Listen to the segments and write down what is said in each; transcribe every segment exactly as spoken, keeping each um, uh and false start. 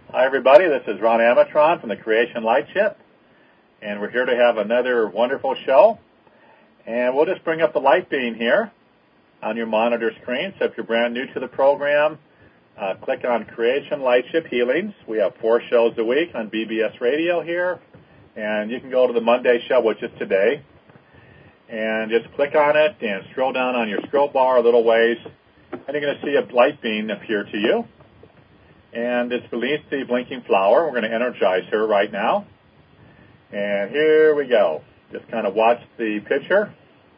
Hi everybody, this is Ron Amatron from the Creation Lightship, and we're here to have another wonderful show. And we'll just bring up the light beam here on your monitor screen. So if you're brand new to the program, uh, click on Creation Lightship Healings. We have four shows a week on B B S Radio here, and you can go to the Monday show, which is today, and just click on it and scroll down on your scroll bar a little ways, and you're going to see a light beam appear to you. And it's beneath the blinking flower. We're going to energize her right now. And here we go. Just kind of watch the picture.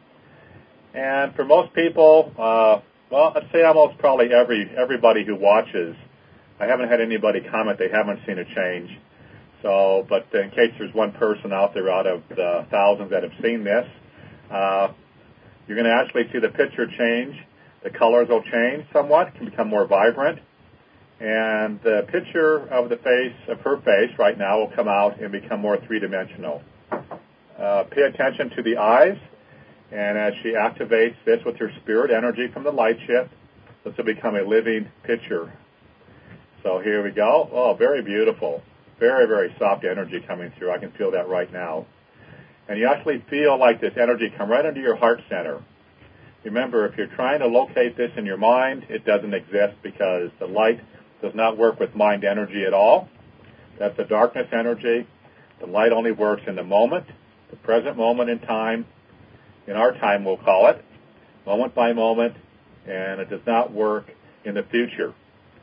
And for most people, uh, well, I'd say almost probably every everybody who watches, I haven't had anybody comment they haven't seen a change. So, but in case there's one person out there out of the thousands that have seen this, uh, you're going to actually see the picture change. The colors will change somewhat, can become more vibrant. And the picture of the face, of her face right now, will come out and become more three-dimensional. Uh, pay attention to the eyes, and as she activates this with her spirit energy from the light ship, this will become a living picture. So here we go. Oh, very beautiful. Very, very soft energy coming through. I can feel that right now. And you actually feel like this energy come right into your heart center. Remember, if you're trying to locate this in your mind, it doesn't exist because the light does not work with mind energy at all. That's the darkness energy. The light only works in the moment, the present moment in time. In our time, we'll call it, moment by moment, and it does not work in the future.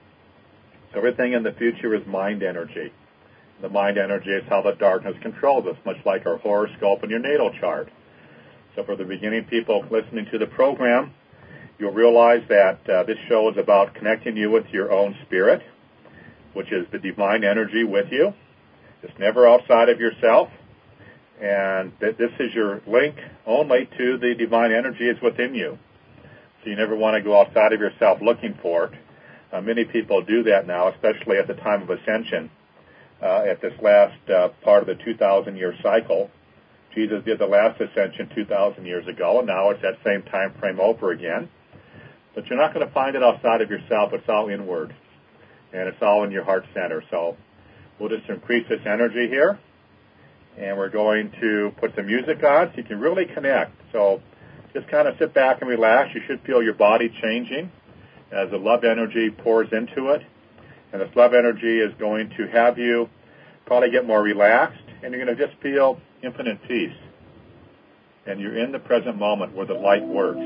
So everything in the future is mind energy. The mind energy is how the darkness controls us, much like our horoscope and your natal chart. So for the beginning people listening to the program, you'll realize that uh, this show is about connecting you with your own spirit, which is the divine energy with you. It's never outside of yourself. And th- this is your link only to the divine energy is within you. So you never want to go outside of yourself looking for it. Uh, many people do that now, especially at the time of ascension, uh, at this last uh, part of the two thousand year cycle. Jesus did the last ascension two thousand years ago, and now it's that same time frame over again. But you're not going to find it outside of yourself. It's all inward, and it's all in your heart center. So we'll just increase this energy here, and we're going to put the music on so you can really connect. So just kind of sit back and relax. You should feel your body changing as the love energy pours into it, and this love energy is going to have you probably get more relaxed, and you're going to just feel infinite peace. And you're in the present moment where the light works.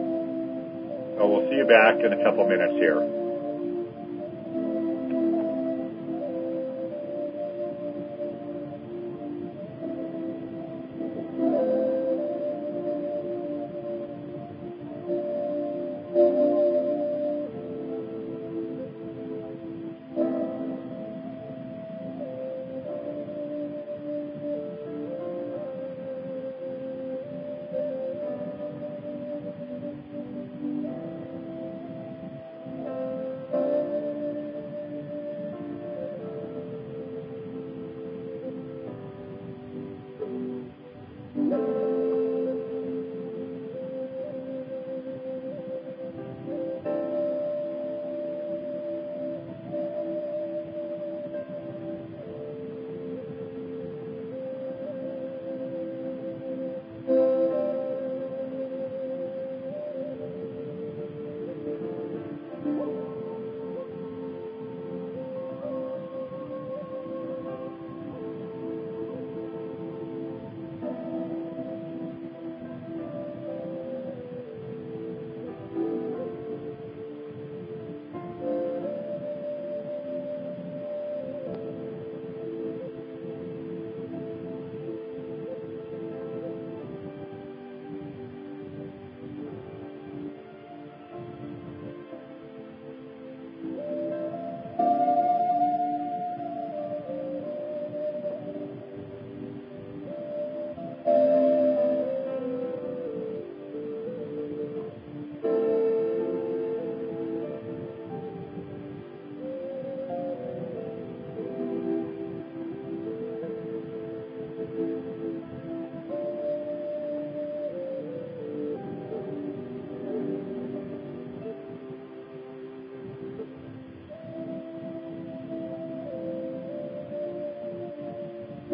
So we'll see you back in a couple minutes here.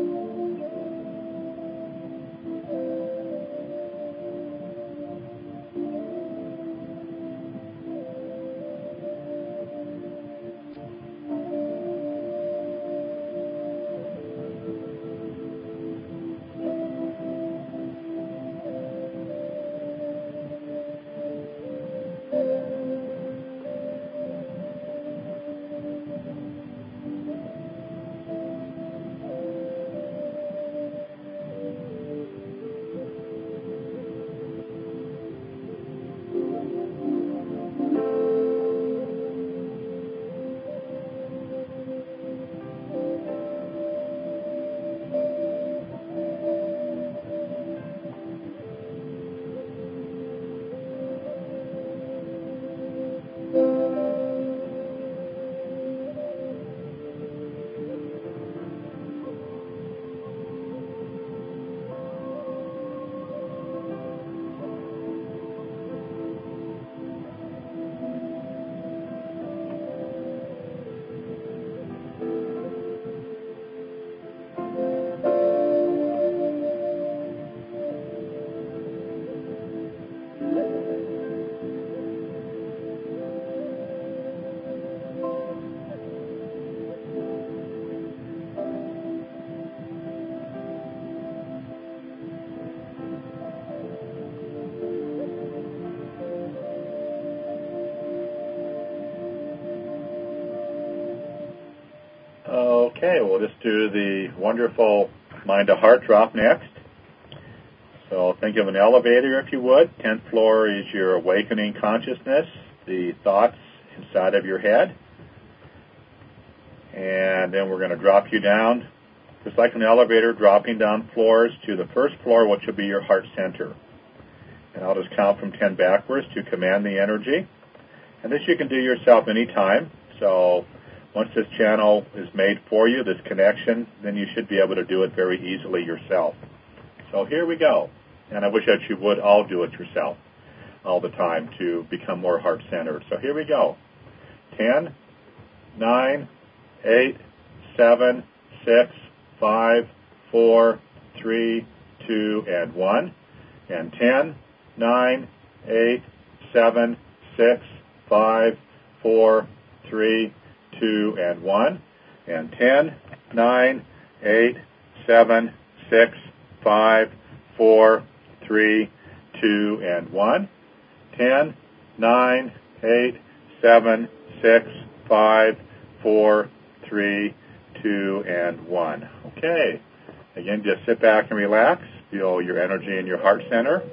Okay, we'll just do the wonderful mind to heart drop next. So think of an elevator, if you would. tenth floor is your awakening consciousness, the thoughts inside of your head. And then we're going to drop you down, just like an elevator, dropping down floors to the first floor, which will be your heart center. And I'll just count from ten backwards to command the energy. And this you can do yourself anytime. So once this channel is made for you, this connection, then you should be able to do it very easily yourself. So here we go. And I wish that you would all do it yourself all the time to become more heart-centered. So here we go. ten, nine, eight, seven, six, five, four, three, two, and one. And ten, nine, eight, seven, six, five, four, three, two, and one. And ten, nine, eight, seven, six, five, four, three, two, and one. ten, nine, eight, seven, six, five, four, three, two, and one. Okay. Again, just sit back and relax. Feel your energy in your heart center.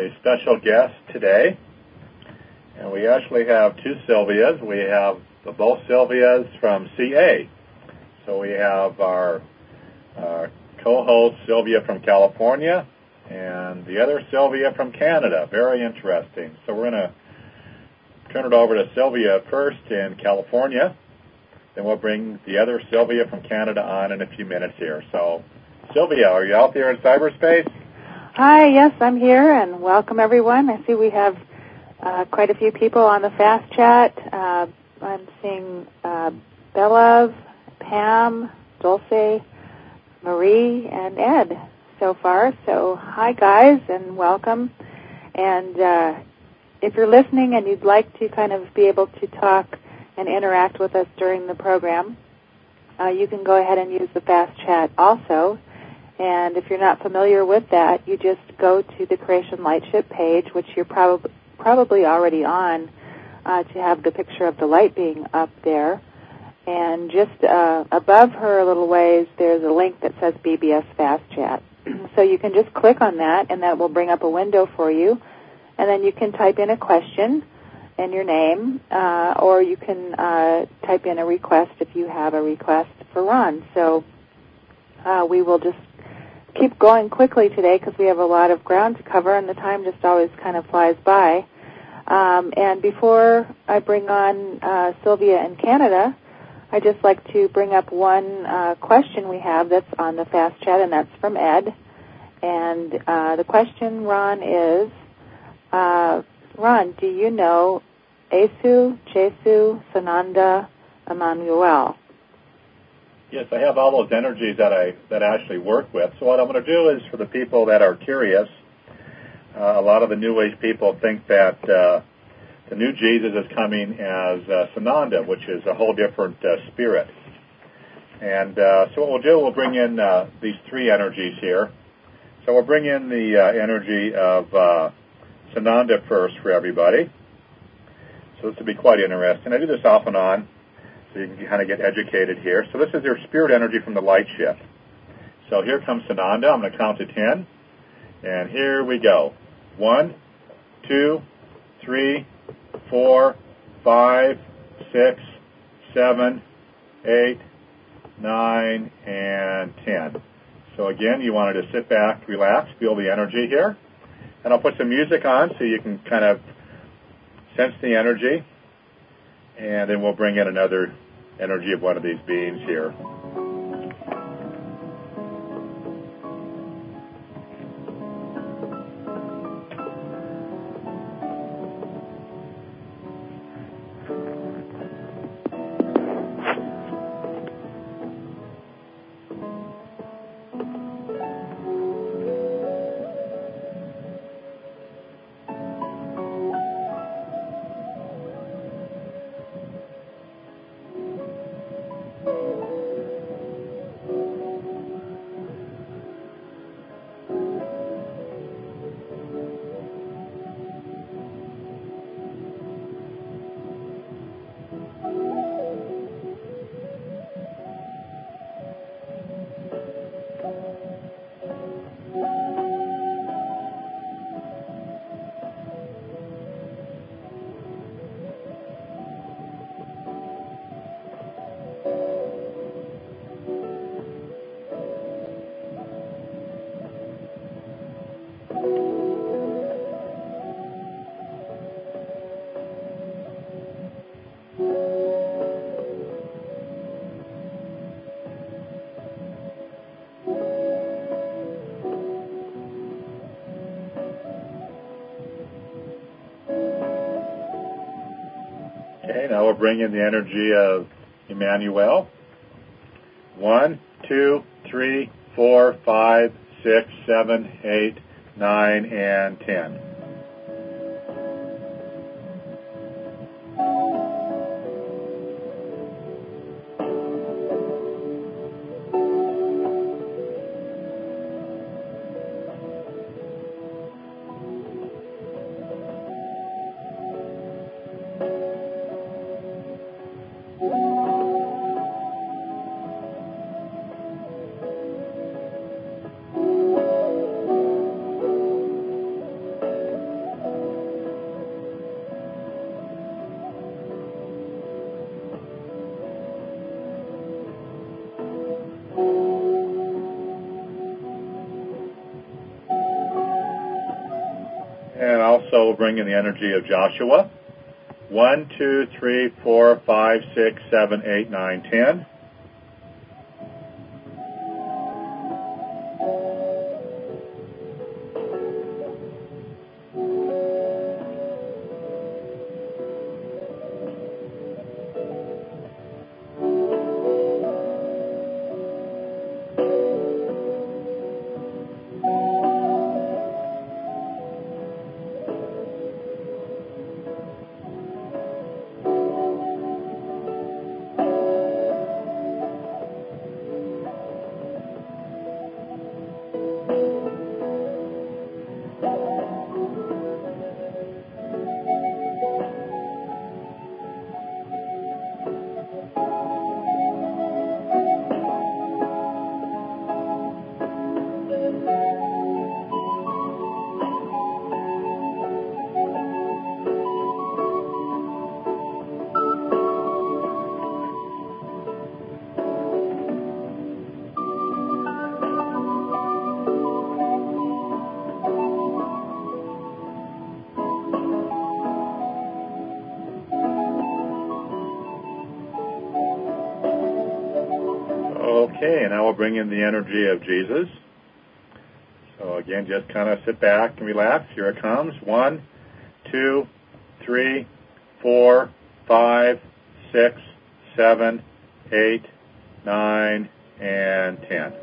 a special guest today. And we actually have two Sylvias. We have both Sylvias from C A. So we have our uh, co-host Sylvia from California and the other Sylvia from Canada. Very interesting. So we're going to turn it over to Sylvia first in California. Then we'll bring the other Sylvia from Canada on in a few minutes here. So, Sylvia, are you out there in cyberspace? Hi, yes, I'm here, and welcome everyone. I see we have uh, quite a few people on the Fast Chat. Uh, I'm seeing uh, Bella, Pam, Dulce, Marie, and Ed so far. So, hi guys, and welcome. And uh, if you're listening and you'd like to kind of be able to talk and interact with us during the program, uh, you can go ahead and use the Fast Chat also. And if you're not familiar with that, you just go to the Creation Lightship page, which you're prob- probably already on, uh, to have the picture of the light being up there. And just uh, above her a little ways, there's a link that says B B S Fast Chat. So you can just click on that, and that will bring up a window for you. And then you can type in a question and your name, uh, or you can uh, type in a request if you have a request for Ron. So uh, we will just keep going quickly today because we have a lot of ground to cover, and the time just always kind of flies by. Um, and before I bring on uh, Sylvia in Canada, I'd just like to bring up one uh, question we have that's on the Fast Chat, and that's from Ed. And uh, the question, Ron, is, uh, Ron, do you know Esu, Jesu, Sananda, Emmanuel? Yes, I have all those energies that I that I actually work with. So what I'm going to do is, for the people that are curious, uh, a lot of the New Age people think that uh, the new Jesus is coming as uh, Sananda, which is a whole different uh, spirit. And uh, so what we'll do, we'll bring in uh, these three energies here. So we'll bring in the uh, energy of uh, Sananda first for everybody. So this will be quite interesting. I do this off and on, so you can kind of get educated here. So this is your spirit energy from the light shift. So here comes Sananda. I'm going to count to ten. And here we go. One, two, three, four, five, six, seven, eight, nine, and ten. So again, you wanted to sit back, relax, feel the energy here. And I'll put some music on so you can kind of sense the energy. And then we'll bring in another energy of one of these beings here. Okay, now we'll bring in the energy of Emmanuel. One, two, three, four, five, six, seven, eight, nine, and ten. bring in the energy of Joshua. One, two, three, four, five, six, seven, eight, nine, ten. Okay, and now we'll bring in the energy of Jesus. So again, just kind of sit back and relax. Here it comes. One, two, three, four, five, six, seven, eight, nine, and ten.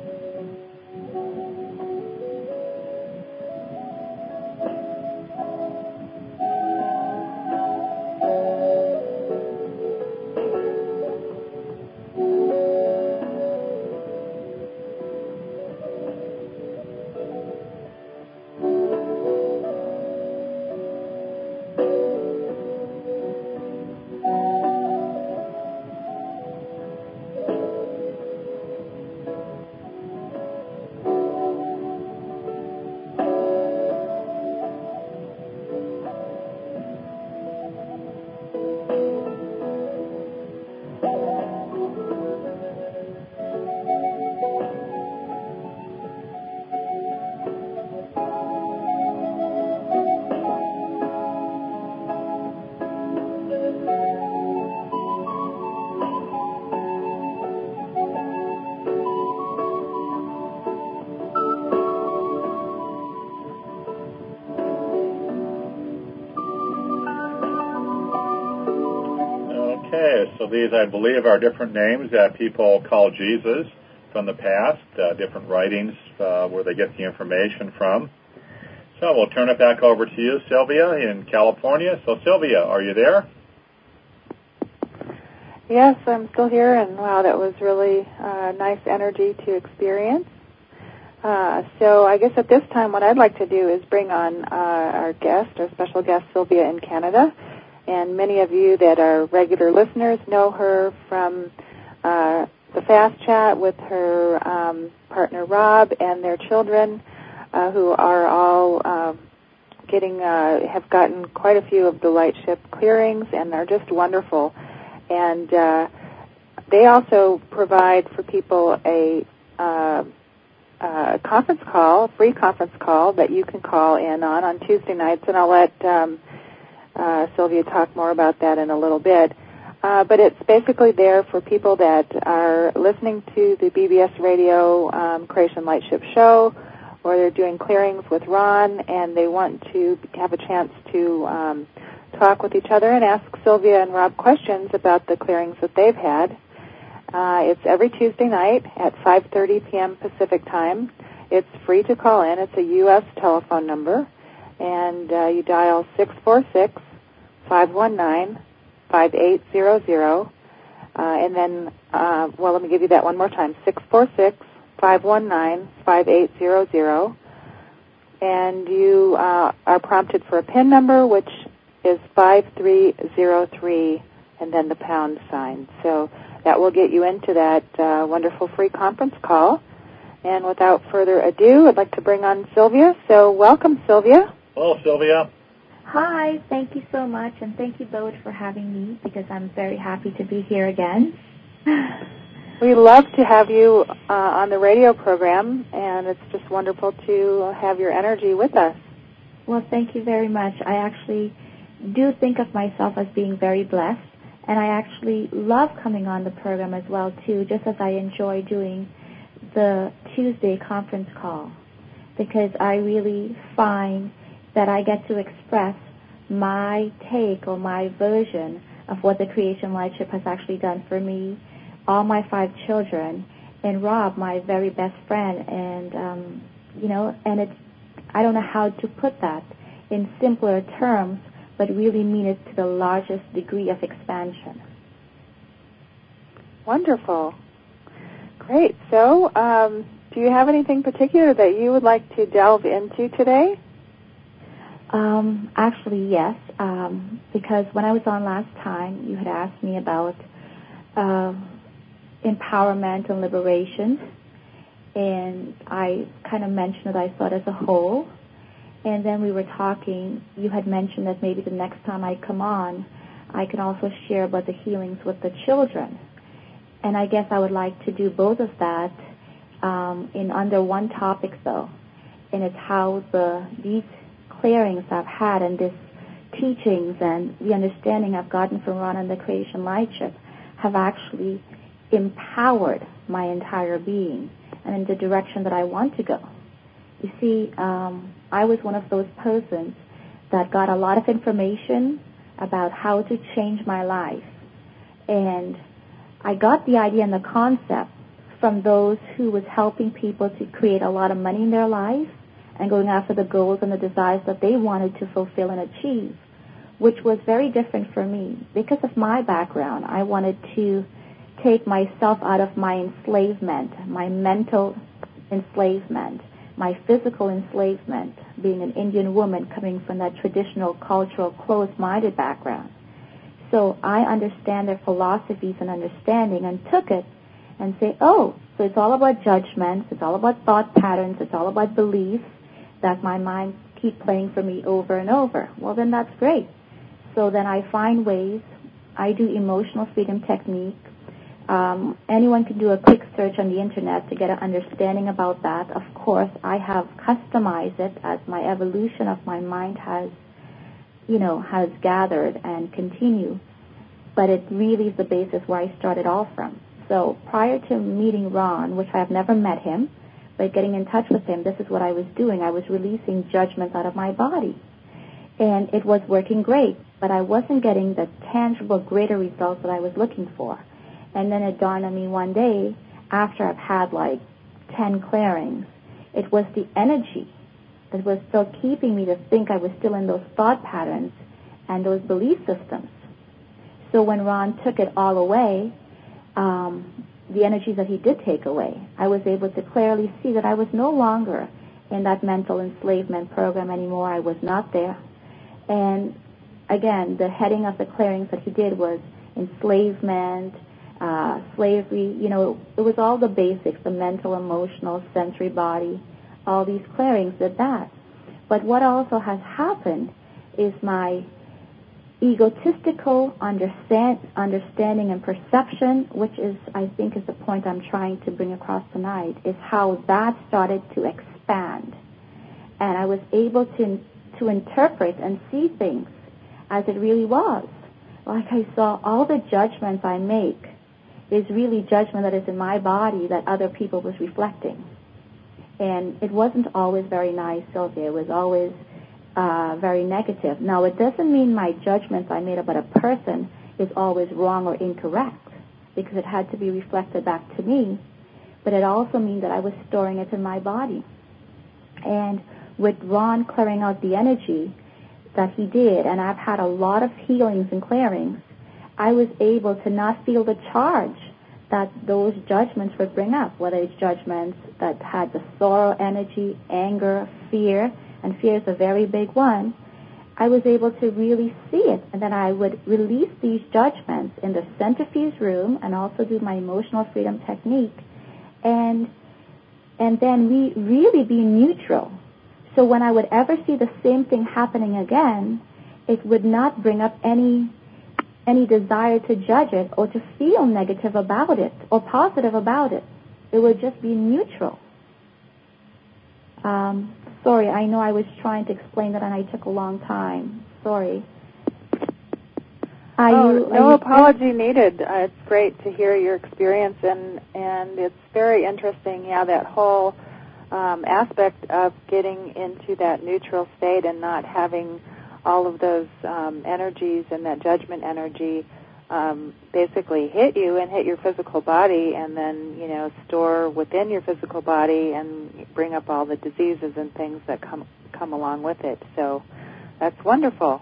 Okay, so these, I believe, are different names that people call Jesus from the past, uh, different writings uh, where they get the information from. So we'll turn it back over to you, Sylvia, in California. So, Sylvia, are you there? Yes, I'm still here, and wow, that was really uh, nice energy to experience. Uh, so I guess at this time what I'd like to do is bring on uh, our guest, our special guest, Sylvia in Canada. And many of you that are regular listeners know her from uh, the Fast Chat with her um, partner Rob and their children, uh, who are all uh, getting, uh, have gotten quite a few of the Lightship clearings, and they're just wonderful. And uh, they also provide for people a, uh, a conference call, a free conference call that you can call in on on Tuesday nights, and I'll let um, uh, Sylvia talk more about that in a little bit. Uh, but it's basically there for people that are listening to the B B S Radio um, Creation Lightship show, or they're doing clearings with Ron, and they want to have a chance to um, talk with each other and ask Sylvia and Rob questions about the clearings that they've had. Uh, it's every Tuesday night at five thirty p.m. Pacific time. It's free to call in. It's a U S telephone number, and uh, you dial six four six, five one nine, five eight zero zero, uh, and then, uh, well, let me give you that one more time, six four six, five one nine, five eight zero zero, and you uh, are prompted for a PIN number, which is five three zero three, and then the pound sign. So that will get you into that uh, wonderful free conference call. And without further ado, I'd like to bring on Sylvia. So welcome, Sylvia. Hello, Sylvia. Hi, thank you so much, and thank you both for having me, because I'm very happy to be here again. We love to have you uh, on the radio program, and it's just wonderful to have your energy with us. Well, thank you very much. I actually do think of myself as being very blessed, and I actually love coming on the program as well, too, just as I enjoy doing the Tuesday conference call, because I really find that I get to express my take or my version of what the Creation Lightship has actually done for me, all my five children, and Rob, my very best friend. And, um, you know, and it's, I don't know how to put that in simpler terms, but really mean it to the largest degree of expansion. Wonderful. Great. So, um, do you have anything particular that you would like to delve into today? Um, actually, yes, um, because when I was on last time, you had asked me about uh, empowerment and liberation, and I kind of mentioned that I saw it as a whole. And then we were talking, you had mentioned that maybe the next time I come on, I can also share about the healings with the children. And I guess I would like to do both of that um, in under one topic, though, and it's how the these clearings I've had and this teachings and the understanding I've gotten from Ron and the Creation Lightship have actually empowered my entire being and in the direction that I want to go. You see, um, I was one of those persons that got a lot of information about how to change my life. And I got the idea and the concept from those who was helping people to create a lot of money in their life and going after the goals and the desires that they wanted to fulfill and achieve, which was very different for me. Because of my background, I wanted to take myself out of my enslavement, my mental enslavement, my physical enslavement, being an Indian woman coming from that traditional, cultural, closed-minded background. So I understand their philosophies and understanding and took it and say, oh, so it's all about judgments, it's all about thought patterns, it's all about beliefs that my mind keep playing for me over and over. Well, then that's great. So then I find ways. I do emotional freedom technique. Um, anyone can do a quick search on the internet to get an understanding about that. Of course, I have customized it as my evolution of my mind has, you know, has gathered and continue. But it really is the basis where I started all from. So prior to meeting Ron, which I have never met him, but getting in touch with him, this is what I was doing. I was releasing judgments out of my body. And it was working great, but I wasn't getting the tangible, greater results that I was looking for. And then it dawned on me one day, after I've had like ten clearings, it was the energy that was still keeping me to think I was still in those thought patterns and those belief systems. So when Ron took it all away, um, the energies that he did take away, I was able to clearly see that I was no longer in that mental enslavement program anymore. I was not there. And again, the heading of the clearings that he did was enslavement, uh, slavery, you know, it was all the basics, the mental, emotional, sensory body, all these clearings did that. But what also has happened is my egotistical understand, understanding and perception, which is, I think, is the point I'm trying to bring across tonight, is how that started to expand. And I was able to to interpret and see things as it really was. Like I saw all the judgments I make is really judgment that is in my body that other people was reflecting. And it wasn't always very nice, Sylvia. It was always uh, very negative. Now, it doesn't mean my judgments I made about a person is always wrong or incorrect, because it had to be reflected back to me. But it also means that I was storing it in my body. And with Ron clearing out the energy that he did, and I've had a lot of healings and clearings, I was able to not feel the charge that those judgments would bring up, whether it's judgments that had the sorrow energy, anger, fear, and fear is a very big one. I was able to really see it, and then I would release these judgments in the centrifuge room and also do my emotional freedom technique, and and then we really be neutral. So when I would ever see the same thing happening again, it would not bring up any any desire to judge it or to feel negative about it or positive about it. It would just be neutral. Um, sorry. I know I was trying to explain that and I took a long time. Sorry. Are oh, you, are no you apology there? needed. Uh, it's great to hear your experience, and, and it's very interesting, yeah, that whole um, aspect of getting into that neutral state and not having all of those um, energies and that judgment energy um, basically hit you and hit your physical body and then, you know, store within your physical body and bring up all the diseases and things that come come along with it. So that's wonderful.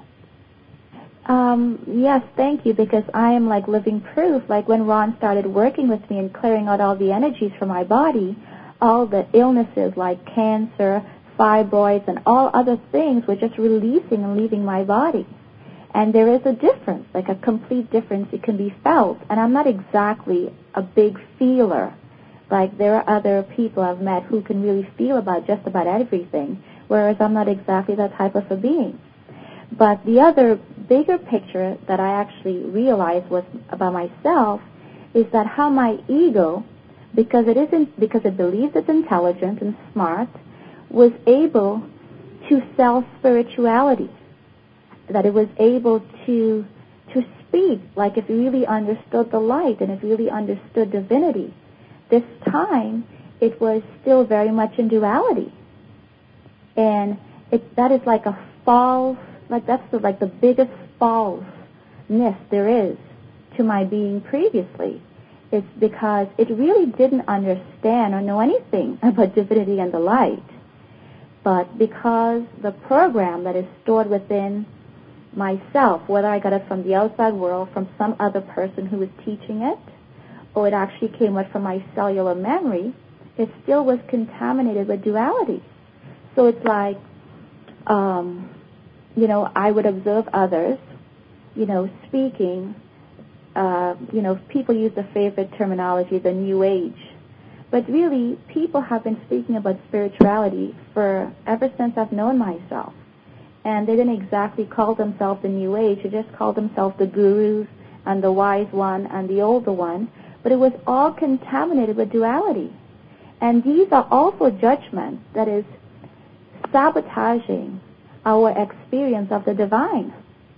Um, yes, thank you, because I am like living proof. Like when Ron started working with me and clearing out all the energies from my body, all the illnesses like cancer, fibroids, and all other things were just releasing and leaving my body. And there is a difference, like a complete difference. It can be felt. And I'm not exactly a big feeler. Like there are other people I've met who can really feel about just about everything, whereas I'm not exactly that type of a being. But the other bigger picture that I actually realized was about myself is that how my ego, because it isn't because it believes it's intelligent and smart, was able to sell spirituality. That it was able to to speak like if it really understood the light and it really understood divinity. This time it was still very much in duality. And it that is like a false Like that's the, like the biggest falseness there is to my being previously. It's because it really didn't understand or know anything about divinity and the light. But because the program that is stored within myself, whether I got it from the outside world, from some other person who was teaching it, or it actually came out from my cellular memory, it still was contaminated with duality. So it's like... um You know, I would observe others, you know, speaking, uh, you know, people use the favorite terminology, the New Age. But really, people have been speaking about spirituality for ever since I've known myself. And they didn't exactly call themselves the New Age. They just called themselves the gurus and the wise one and the older one. But it was all contaminated with duality. And these are also judgments that is sabotaging our experience of the divine.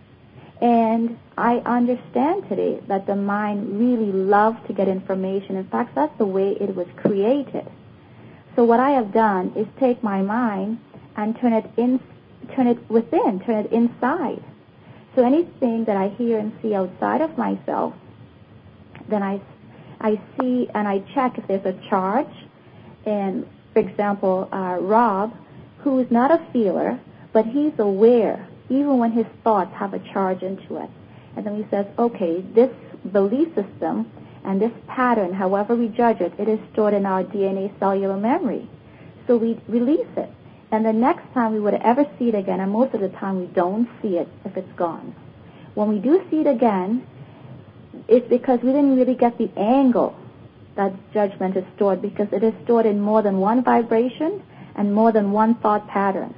And I understand today that the mind really loves to get information. In fact, that's the way it was created. So what I have done is take my mind and turn it in, turn it within, turn it inside. So anything that I hear and see outside of myself, then I, I see and I check if there's a charge. And for example, uh, Rob, who is not a feeler, but he's aware, even when his thoughts have a charge into it. And then he says, okay, this belief system and this pattern, however we judge it, it is stored in our D N A cellular memory. So we release it. And the next time we would ever see it again, and most of the time we don't see it if it's gone. When we do see it again, it's because we didn't really get the angle that judgment is stored, because it is stored in more than one vibration and more than one thought pattern.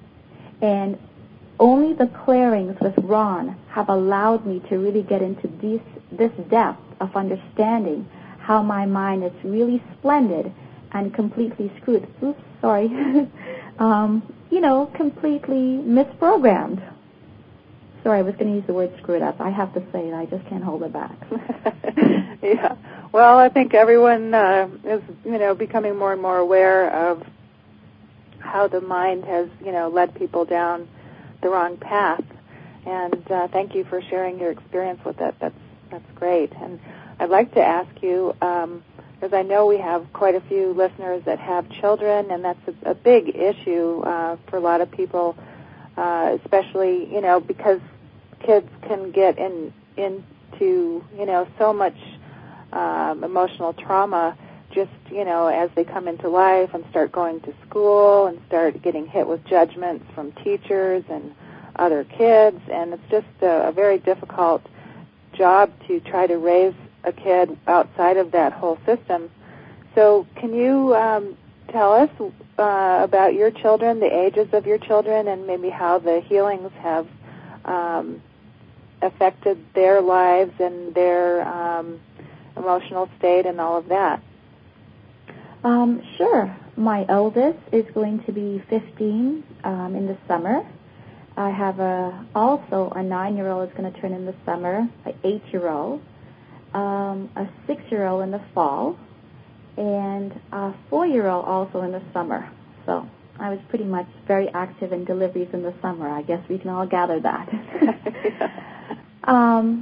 And only the clearings with Ron have allowed me to really get into this, this depth of understanding how my mind is really splendid and completely screwed. Oops, sorry. um, you know, completely misprogrammed. Sorry, I was going to use the word screwed up. I have to say it. I just can't hold it back. Yeah. Well, I think everyone uh, is, you know, becoming more and more aware of how the mind has, you know, led people down the wrong path. And uh, thank you for sharing your experience with it. That's that's great. And I'd like to ask you, um, because I know we have quite a few listeners that have children, and that's a, a big issue uh, for a lot of people, uh, especially, you know, because kids can get in into, you know, so much um, emotional trauma just, you know, as they come into life and start going to school and start getting hit with judgments from teachers and other kids. And it's just a, a very difficult job to try to raise a kid outside of that whole system. So can you um, tell us uh, about your children, the ages of your children, and maybe how the healings have um, affected their lives and their um, emotional state and all of that? Um, sure. My oldest is going to be fifteen um, in the summer. I have a, also a nine-year-old is going to turn in the summer, an eight-year-old, um, a six-year-old in the fall, and a four-year-old also in the summer. So I was pretty much very active in deliveries in the summer. I guess we can all gather that. um,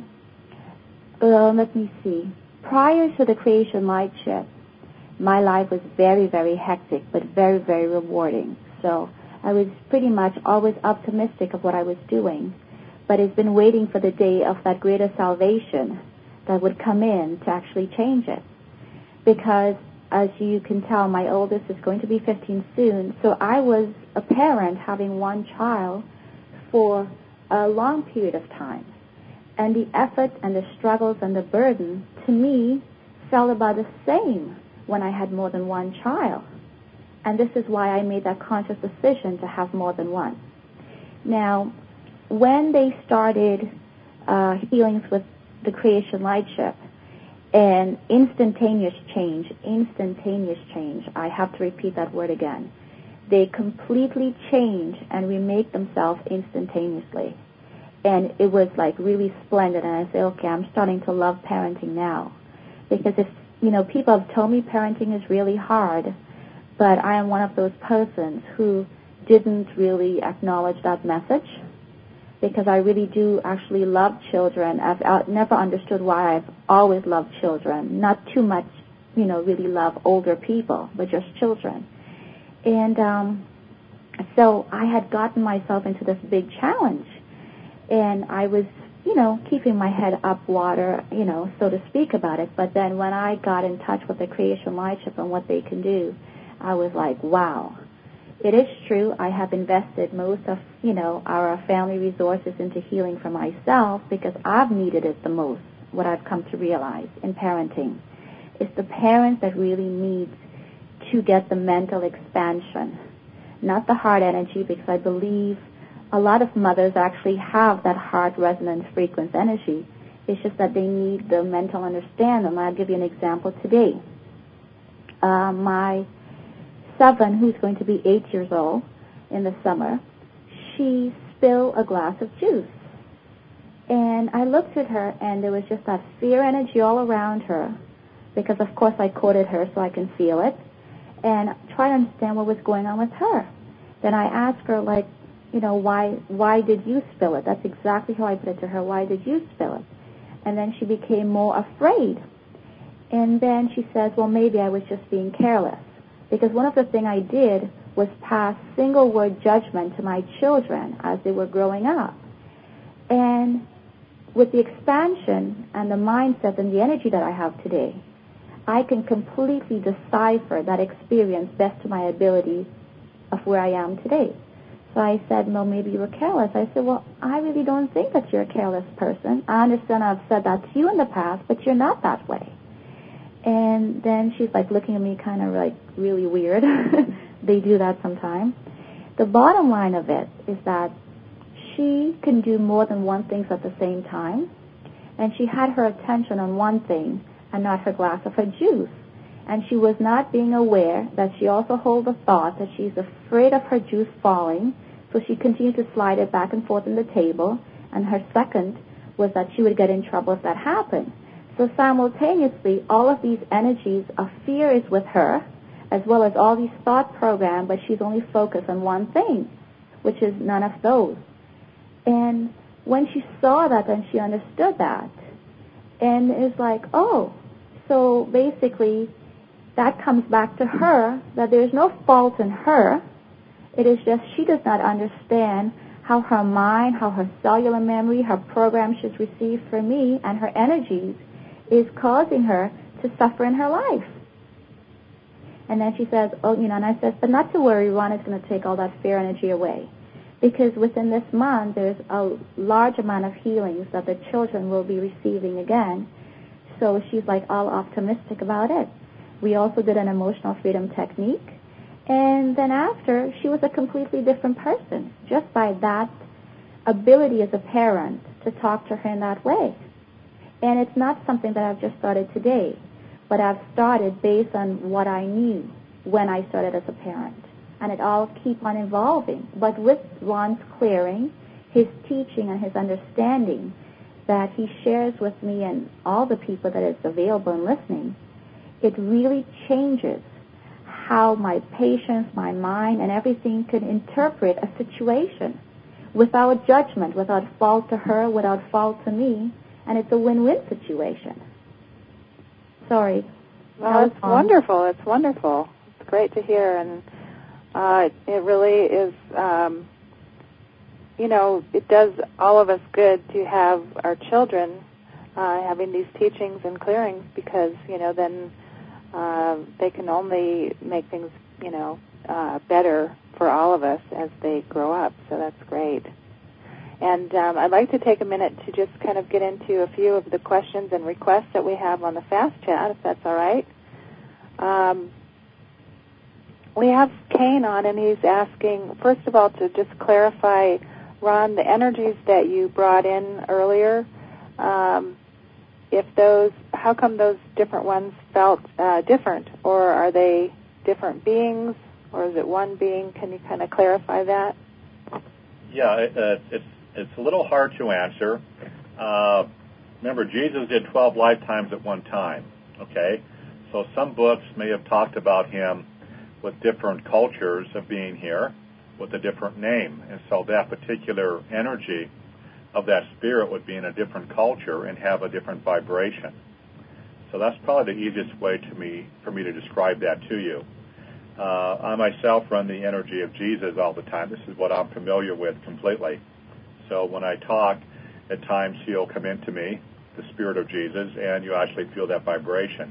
well, let me see. Prior to the Creation Light Ship, my life was very, very hectic, but very, very rewarding. So I was pretty much always optimistic of what I was doing, but it's been waiting for the day of that greater salvation that would come in to actually change it. Because, as you can tell, my oldest is going to be fifteen soon, so I was a parent having one child for a long period of time. And the effort and the struggles and the burden, to me, felt about the same when I had more than one child. And this is why I made that conscious decision to have more than one. Now, when they started uh, healings with the Creation Light Ship, and instantaneous change, instantaneous change, I have to repeat that word again. They completely change and remake themselves instantaneously. And it was like really splendid. And I say, okay, I'm starting to love parenting now. Because if, you know, people have told me parenting is really hard, but I am one of those persons who didn't really acknowledge that message, because I really do actually love children. I've out, never understood why I've always loved children. Not too much, you know, really love older people, but just children. And um, so I had gotten myself into this big challenge, and I was, you know, keeping my head up water, you know, so to speak about it. But then when I got in touch with the Creation Light Ship and what they can do, I was like, wow. It is true, I have invested most of, you know, our family resources into healing for myself because I've needed it the most, what I've come to realize in parenting. It's the parent that really needs to get the mental expansion, not the heart energy, because I believe a lot of mothers actually have that heart resonance frequency energy. It's just that they need the mental understanding. I'll give you an example today. Uh, my seven, who's going to be eight years old in the summer, she spilled a glass of juice. And I looked at her, and there was just that fear energy all around her, because, of course, I quoted her so I can feel it, and try to understand what was going on with her. Then I asked her, like, you know, why why did you spill it? That's exactly how I put it to her. Why did you spill it? And then she became more afraid. And then she says, well, maybe I was just being careless. Because one of the things I did was pass single-word judgment to my children as they were growing up. And with the expansion and the mindset and the energy that I have today, I can completely decipher that experience best to my ability of where I am today. So I said, well, maybe you were careless. I said, well, I really don't think that you're a careless person. I understand I've said that to you in the past, but you're not that way. And then she's like looking at me kind of like really weird. They do that sometimes. The bottom line of it is that she can do more than one thing at the same time. And she had her attention on one thing and not her glass of her juice. And she was not being aware that she also held the thought that she's afraid of her juice falling. So she continued to slide it back and forth on the table. And her second was that she would get in trouble if that happened. So simultaneously, all of these energies of fear is with her, as well as all these thought programs, but she's only focused on one thing, which is none of those. And when she saw that, then she understood that. And it's like, oh, so basically that comes back to her, that there's no fault in her. It is just she does not understand how her mind, how her cellular memory, her program she's received from me, and her energies is causing her to suffer in her life. And then she says, oh, you know, and I said, but not to worry, Ron is going to take all that fear energy away. Because within this month, there's a large amount of healings that the children will be receiving again. So she's like all optimistic about it. We also did an emotional freedom technique. And then after, she was a completely different person, just by that ability as a parent to talk to her in that way. And it's not something that I've just started today. but I've started based on what I knew when I started as a parent. And it all keep on evolving. But with Ron's clearing, his teaching and his understanding that he shares with me and all the people that is available and listening, it really changes how my patients, my mind, and everything can interpret a situation without judgment, without fault to her, without fault to me, and it's a win-win situation. Sorry. Well, it's wonderful. It's wonderful. It's great to hear, and uh, it really is, um, you know, it does all of us good to have our children uh, having these teachings and clearings because, you know, then uh, they can only make things, you know, uh, better for all of us as they grow up. So that's great. And um, I'd like to take a minute to just kind of get into a few of the questions and requests that we have on the Fast Chat, if that's all right. Um, we have Kane on, and he's asking, first of all, to just clarify, Ron, the energies that you brought in earlier, um, if those, how come those different ones felt uh, different, or are they different beings, or is it one being? Can you kind of clarify that? Yeah, it, uh, it's it's a little hard to answer. Uh, remember, Jesus did twelve lifetimes at one time, okay? So some books may have talked about him with different cultures of being here with a different name. And so that particular energy of that spirit would be in a different culture and have a different vibration. So that's probably the easiest way to me for me to describe that to you. Uh, I myself run the energy of Jesus all the time. This is what I'm familiar with completely. So when I talk, at times he'll come into me, the spirit of Jesus, and you actually feel that vibration.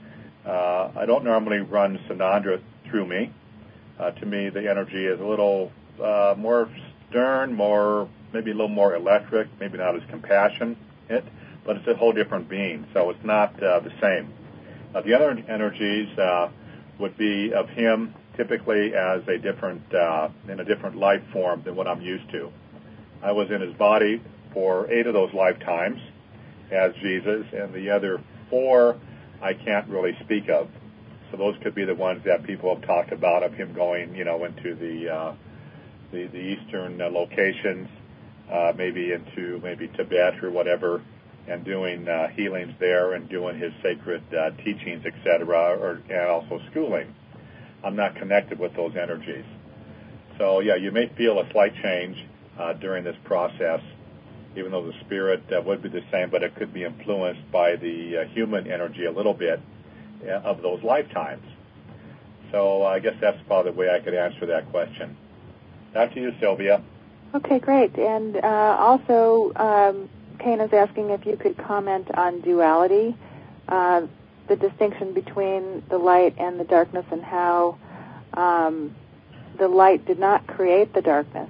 Uh, I don't normally run Sanandra through me. Uh, to me, the energy is a little uh, more stern, more maybe a little more electric, maybe not as compassionate, but it's a whole different being, so it's not uh, the same. Uh, the other energies uh, would be of him typically as a different, uh, in a different life form than what I'm used to. I was in his body for eight of those lifetimes as Jesus, and the other four I can't really speak of. So those could be the ones that people have talked about of him going, you know, into the uh, the, the eastern uh, locations, uh, maybe into maybe Tibet or whatever, and doing uh, healings there and doing his sacred uh, teachings, et cetera, or and also schooling. I'm not connected with those energies. So yeah, you may feel a slight change uh, during this process, even though the spirit uh, would be the same, but it could be influenced by the uh, human energy a little bit of those lifetimes. So uh, I guess that's probably the way I could answer that question. Back to you, Sylvia. Okay, great. And uh, also, um, Kane is asking if you could comment on duality, uh, the distinction between the light and the darkness, and how um, the light did not create the darkness.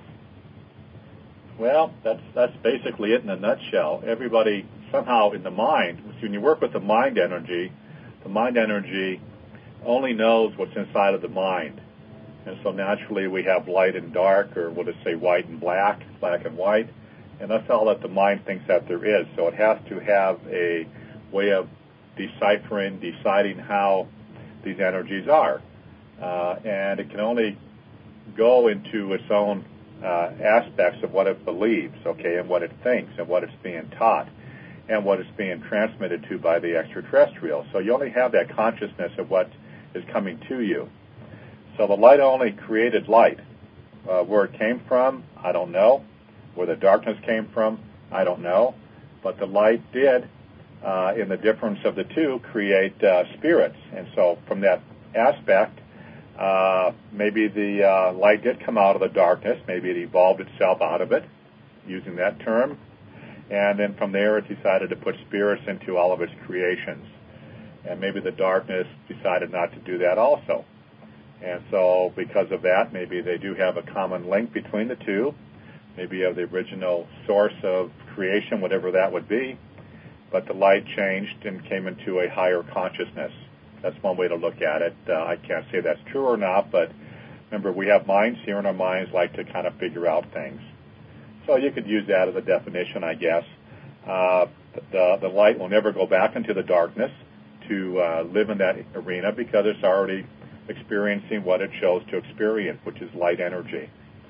Well, that's that's basically it in a nutshell. Everybody somehow in the mind, when you work with the mind energy, the mind energy only knows what's inside of the mind. And so naturally we have light and dark, or we'll just say white and black, black and white, and that's all that the mind thinks that there is. So it has to have a way of deciphering, deciding how these energies are. Uh, and it can only go into its own uh, aspects of what it believes, okay, and what it thinks and what it's being taught, and what is being transmitted to by the extraterrestrial. So you only have that consciousness of what is coming to you. So the light only created light. Uh, where it came from, I don't know. Where the darkness came from, I don't know. But the light did, uh, in the difference of the two, create uh, spirits. And so from that aspect, uh, maybe the uh, light did come out of the darkness. Maybe it evolved itself out of it, using that term. And then from there it decided to put spirits into all of its creations. And maybe the darkness decided not to do that also. And so because of that, maybe they do have a common link between the two. Maybe you have the original source of creation, whatever that would be. But the light changed and came into a higher consciousness. That's one way to look at it. Uh, I can't say that's true or not, but remember, we have minds here, and our minds like to kind of figure out things. So you could use that as a definition, I guess. Uh, the, the light will never go back into the darkness. to uh, live in that arena because it's already experiencing what it chose to experience, which is light energy.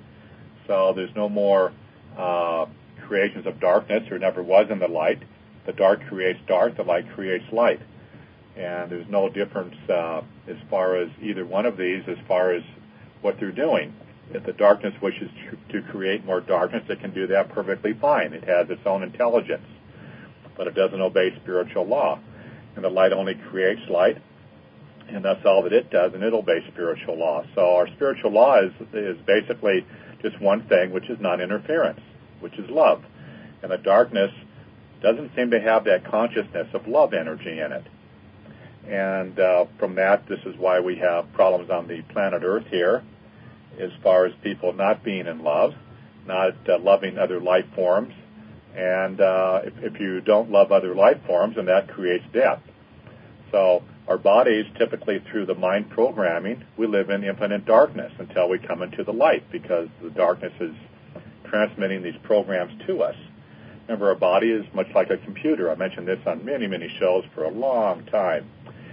So there's no more uh, creations of darkness. There never was in the light. The dark creates dark. The light creates light. And there's no difference uh, as far as either one of these as far as what they're doing. If the darkness wishes to create more darkness, it can do that perfectly fine. It has its own intelligence, but it doesn't obey spiritual law. And the light only creates light, and that's all that it does, and it obeys spiritual law. So our spiritual law is, is basically just one thing, which is non-interference, which is love. And the darkness doesn't seem to have that consciousness of love energy in it. And uh, from that, this is why we have problems on the planet Earth here, as far as people not being in love, not uh, loving other life forms. And uh, if, if you don't love other life forms, then that creates death. So our bodies, typically through the mind programming, we live in infinite darkness until we come into the light, because the darkness is transmitting these programs to us. Remember, our body is much like a computer. I mentioned this on many, many shows for a long time.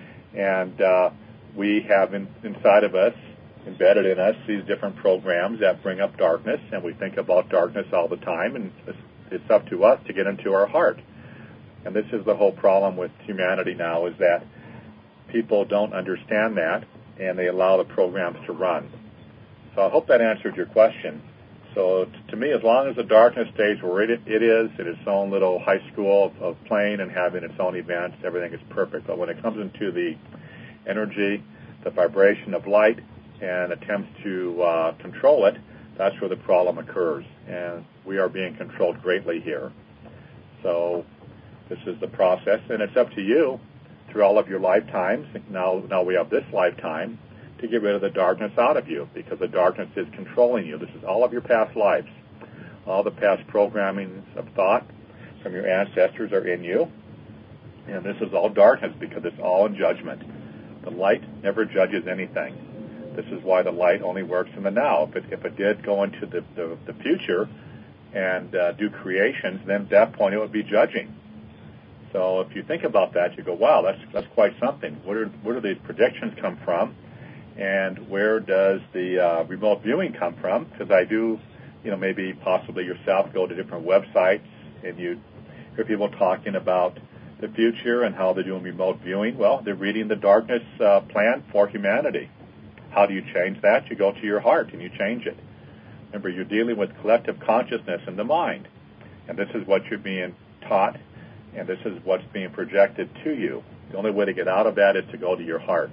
And uh, we have in, inside of us, embedded in us, these different programs that bring up darkness, and we think about darkness all the time, and it's, it's up to us to get into our heart. And this is the whole problem with humanity now, is that people don't understand that, and they allow the programs to run. So I hope that answered your question. So t- to me, as long as the darkness stays where it, it is, in its own little high school of, of playing and having its own events, everything is perfect. But when it comes into the energy, the vibration of light, and attempts to uh, control it, that's where the problem occurs. And we are being controlled greatly here. So this is the process, and it's up to you through all of your lifetimes. Now, now we have this lifetime to get rid of the darkness out of you, because the darkness is controlling you. This is all of your past lives. All the past programmings of thought from your ancestors are in you, and this is all darkness because it's all in judgment. The light never judges anything. This is why the light only works in the now. If it, if it did go into the, the, the future and uh, do creations, then at that point it would be judging. So if you think about that, you go, wow, that's that's quite something. Where, where do these predictions come from? And where does the uh, remote viewing come from? Because I do, you know, maybe possibly yourself go to different websites and you hear people talking about the future and how they're doing remote viewing. Well, they're reading the darkness uh, plan for humanity. How do you change that? You go to your heart and you change it. Remember, you're dealing with collective consciousness in the mind. And this is what you're being taught, and this is what's being projected to you. The only way to get out of that is to go to your heart.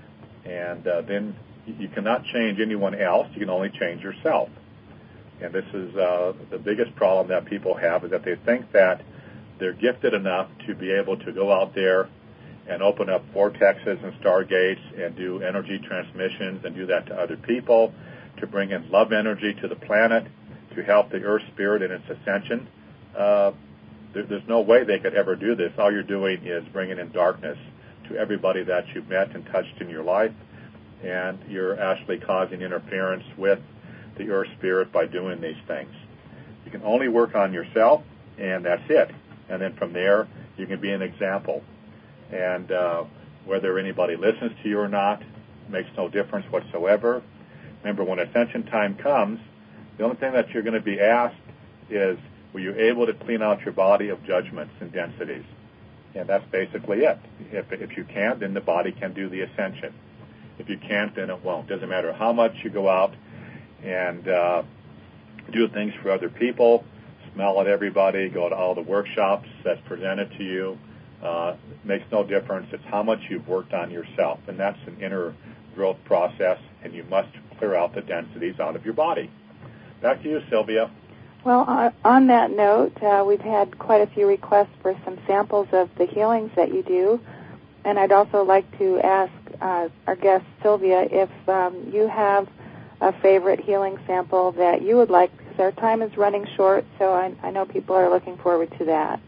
And uh, then you cannot change anyone else. You can only change yourself. And this is uh, the biggest problem that people have, is that they think that they're gifted enough to be able to go out there and open up vortexes and stargates and do energy transmissions and do that to other people, to bring in love energy to the planet, to help the Earth Spirit in its ascension. Uh, there, there's no way they could ever do this. All you're doing is bringing in darkness to everybody that you've met and touched in your life, and you're actually causing interference with the Earth Spirit by doing these things. You can only work on yourself, and that's it. And then from there, you can be an example. And uh, whether anybody listens to you or not makes no difference whatsoever. Remember, when ascension time comes, the only thing that you're going to be asked is, were you able to clean out your body of judgments and densities? And that's basically it. If, if you can, then the body can do the ascension. If you can't, then it won't. Doesn't matter how much you go out and uh, do things for other people, smell at everybody, go to all the workshops that's presented to you. Uh, makes no difference. It's how much you've worked on yourself, and that's an inner growth process, and you must clear out the densities out of your body. Back to you, Sylvia. Well, uh, on that note, uh, we've had quite a few requests for some samples of the healings that you do, and I'd also like to ask uh, our guest, Sylvia, if um, you have a favorite healing sample that you would like, because our time is running short, so I, I know people are looking forward to that.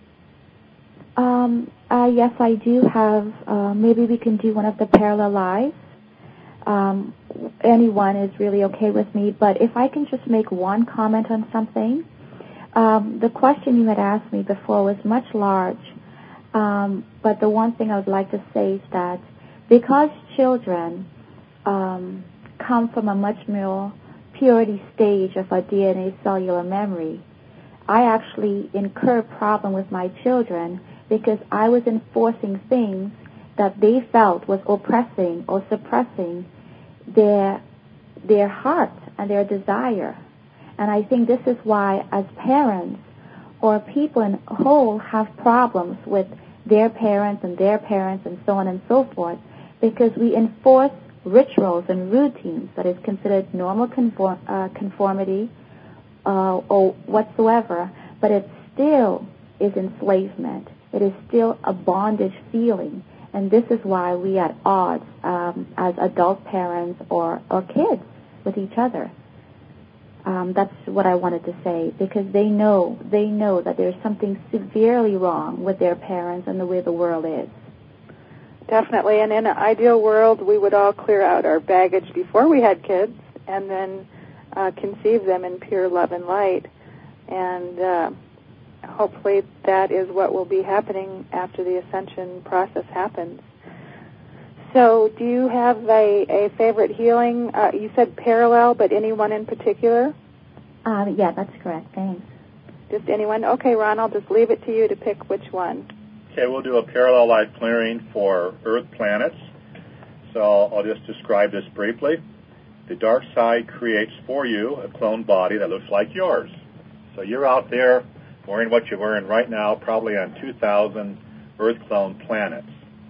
Um, uh, yes, I do have. Uh, maybe we can do one of the parallel lives. Um, anyone is really okay with me, but if I can just make one comment on something. Um, the question you had asked me before was much large, Um, but the one thing I would like to say is that because children um, come from a much more purity stage of our D N A cellular memory, I actually incur problem with my children because I was enforcing things that they felt was oppressing or suppressing their their heart and their desire. And I think this is why, as parents or people in whole, have problems with their parents and their parents and so on and so forth, because we enforce rituals and routines that is considered normal conform, uh, conformity uh, or whatsoever, but it still is enslavement. It is still a bondage feeling. And this is why we are at odds um, as adult parents or, or kids with each other. Um, that's what I wanted to say, because they know they know that there's something severely wrong with their parents and the way the world is. Definitely, and in an ideal world, we would all clear out our baggage before we had kids and then uh, conceive them in pure love and light. And uh, hopefully that is what will be happening after the ascension process happens. So do you have a, a favorite healing? Uh, you said parallel, but anyone in particular? Uh, yeah, that's correct. Thanks. Just anyone? Okay, Ron, I'll just leave it to you to pick which one. Okay, we'll do a parallel life clearing for Earth planets. So I'll just describe this briefly. The dark side creates for you a clone body that looks like yours. So you're out there wearing what you're wearing right now, probably on two thousand Earth clone planets.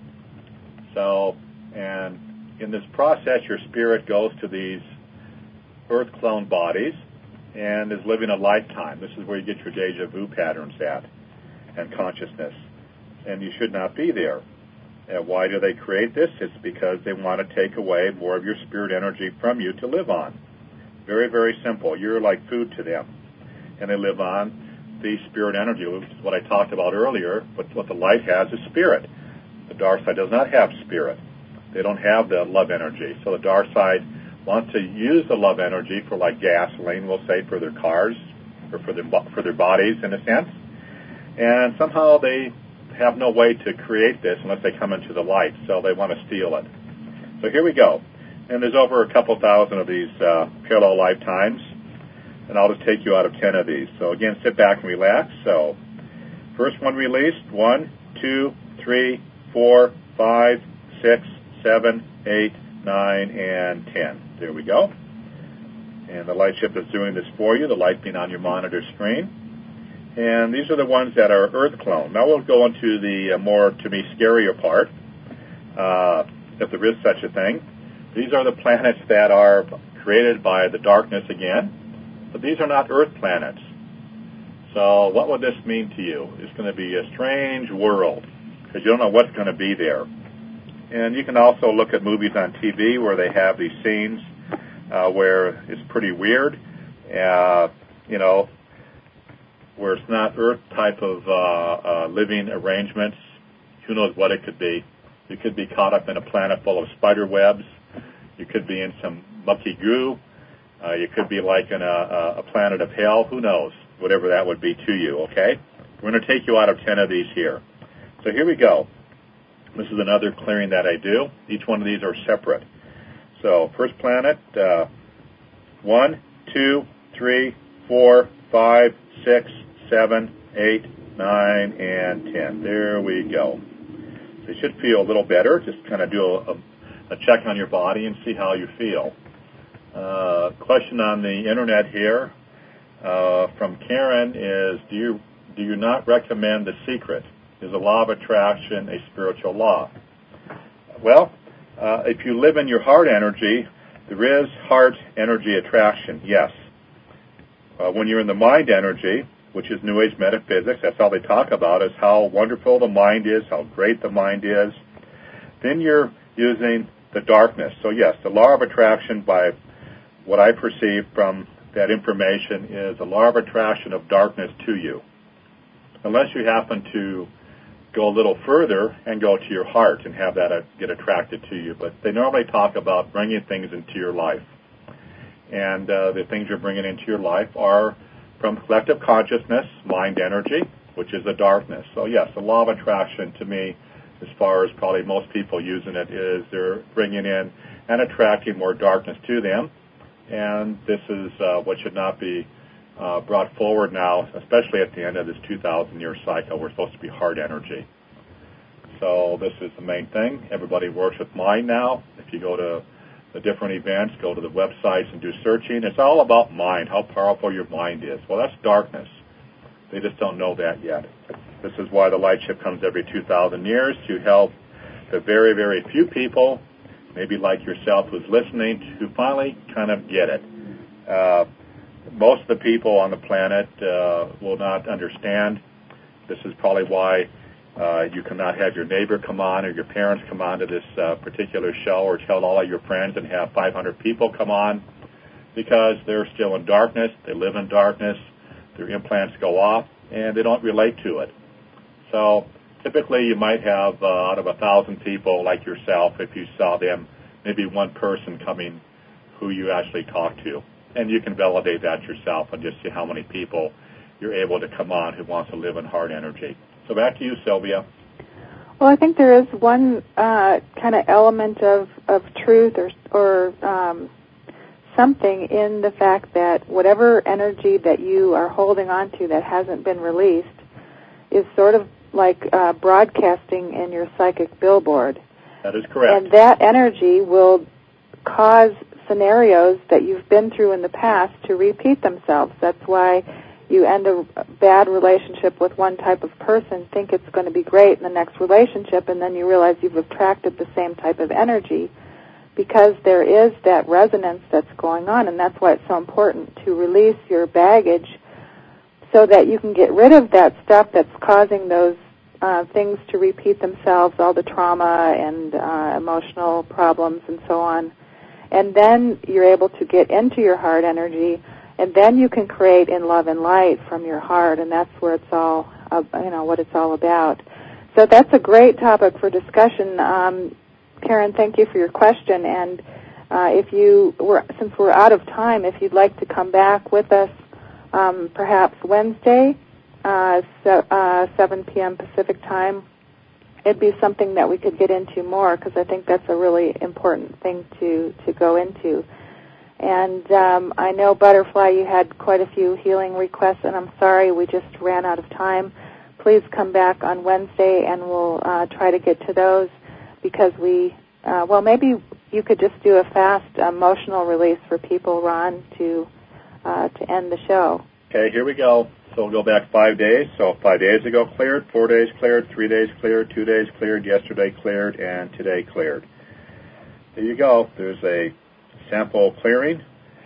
So, and in this process, your spirit goes to these Earth clone bodies and is living a lifetime. This is where you get your deja vu patterns at and consciousness. And you should not be there. And why do they create this? It's because they want to take away more of your spirit energy from you to live on. Very, very simple. You're like food to them. And they live on the spirit energy, which is what I talked about earlier. But what the light has is spirit. The dark side does not have spirit. They don't have the love energy. So the dark side wants to use the love energy for, like gasoline, we'll say, for their cars or for their, for their bodies, in a sense. And somehow they have no way to create this unless they come into the light, so they want to steal it. So here we go. And there's over a couple thousand of these uh, parallel lifetimes, and I'll just take you out of ten of these. So again, sit back and relax. So first one released, one, two, three, four, five, six, seven, eight, nine, and ten. There we go. And the light ship is doing this for you, the light being on your monitor screen. And these are the ones that are Earth clone. Now we'll go into the uh, more, to me, scarier part, uh, if there is such a thing. These are the planets that are created by the darkness again, but these are not Earth planets. So what would this mean to you? It's going to be a strange world, because you don't know what's going to be there. And you can also look at movies on T V where they have these scenes uh, where it's pretty weird, uh, you know, where it's not Earth type of uh, uh, living arrangements. Who knows what it could be? You could be caught up in a planet full of spider webs. You could be in some mucky goo. Uh, you could be like in a, a planet of hell. Who knows? Whatever that would be to you, okay? We're going to take you out of ten of these here. So here we go. This is another clearing that I do. Each one of these are separate. So first planet, uh, one, two, three, four, five, six, seven, eight, nine, and ten. There we go. So you should feel a little better. Just kind of do a, a, a check on your body and see how you feel. Uh, question on the internet here uh, from Karen is, do you do you not recommend The Secret? Is the law of attraction a spiritual law? Well, uh, if you live in your heart energy, there is heart energy attraction, yes. Uh, when you're in the mind energy, which is New Age metaphysics, that's all they talk about, is how wonderful the mind is, how great the mind is. Then you're using the darkness. So yes, the law of attraction, by what I perceive from that information, is a law of attraction of darkness to you. Unless you happen to go a little further and go to your heart and have that uh, get attracted to you. But they normally talk about bringing things into your life. And uh, the things you're bringing into your life are from collective consciousness, mind energy, which is the darkness. So yes, the law of attraction to me, as far as probably most people using it, is they're bringing in and attracting more darkness to them. And this is uh, what should not be uh, brought forward now, especially at the end of this two thousand year cycle. We're supposed to be heart energy. So this is the main thing. Everybody works with mind now. If you go to the different events, go to the websites and do searching, it's all about mind, how powerful your mind is. Well, that's darkness. They just don't know that yet. This is why the light ship comes every two thousand years, to help the very, very few people, maybe like yourself who's listening, to finally kind of get it. Uh, most of the people on the planet uh, will not understand. This is probably why uh, you cannot have your neighbor come on or your parents come on to this uh, particular show, or tell all of your friends and have five hundred people come on, because they're still in darkness. They live in darkness. Their implants go off, and they don't relate to it. So typically you might have, uh, out of a thousand people like yourself, if you saw them, maybe one person coming who you actually talk to. And you can validate that yourself and just see how many people you're able to come on who wants to live in heart energy. So back to you, Sylvia. Well, I think there is one uh, kind of element of, of truth or, or um, something in the fact that whatever energy that you are holding on to that hasn't been released is sort of like uh, broadcasting in your psychic billboard. That is correct. And that energy will cause scenarios that you've been through in the past to repeat themselves. That's why you end a bad relationship with one type of person, think it's going to be great in the next relationship, and then you realize you've attracted the same type of energy, because there is that resonance that's going on, and that's why it's so important to release your baggage so that you can get rid of that stuff that's causing those uh, things to repeat themselves, all the trauma and uh, emotional problems and so on. And then you're able to get into your heart energy, and then you can create in love and light from your heart, and that's where it's all, uh, you know, what it's all about. So that's a great topic for discussion. Um, Karen, thank you for your question. And uh, if you were, since we're out of time, if you'd like to come back with us, um, perhaps Wednesday, uh, so, uh, seven p.m. Pacific time, it'd be something that we could get into more, because I think that's a really important thing to, to go into. And um, I know, Butterfly, you had quite a few healing requests, and I'm sorry we just ran out of time. Please come back on Wednesday, and we'll uh, try to get to those, because we, uh, well, maybe you could just do a fast emotional release for people, Ron, to uh, to end the show. Okay, here we go. So we'll go back five days. So five days ago cleared, four days cleared, three days cleared, two days cleared, yesterday cleared, and today cleared. There you go. There's a sample clearing,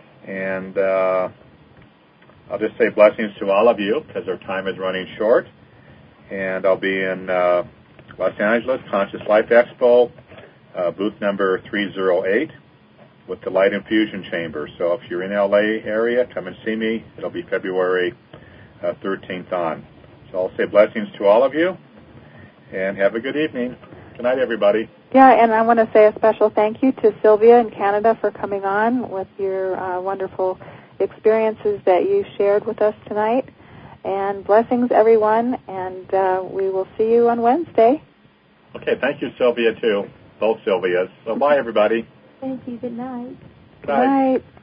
and uh, I'll just say blessings to all of you, because our time is running short. And I'll be in uh, Los Angeles, Conscious Life Expo, uh, booth number three oh eight, with the Light Infusion Chamber. So if you're in L A area, come and see me. It'll be February uh, thirteenth on. So I'll say blessings to all of you, and have a good evening. Good night, everybody. Yeah, and I want to say a special thank you to Sylvia in Canada for coming on with your uh, wonderful experiences that you shared with us tonight. And blessings, everyone, and uh, we will see you on Wednesday. Okay, thank you, Sylvia, too. Both Sylvias. So bye, everybody. Thank you. Good night. Good night. Good night.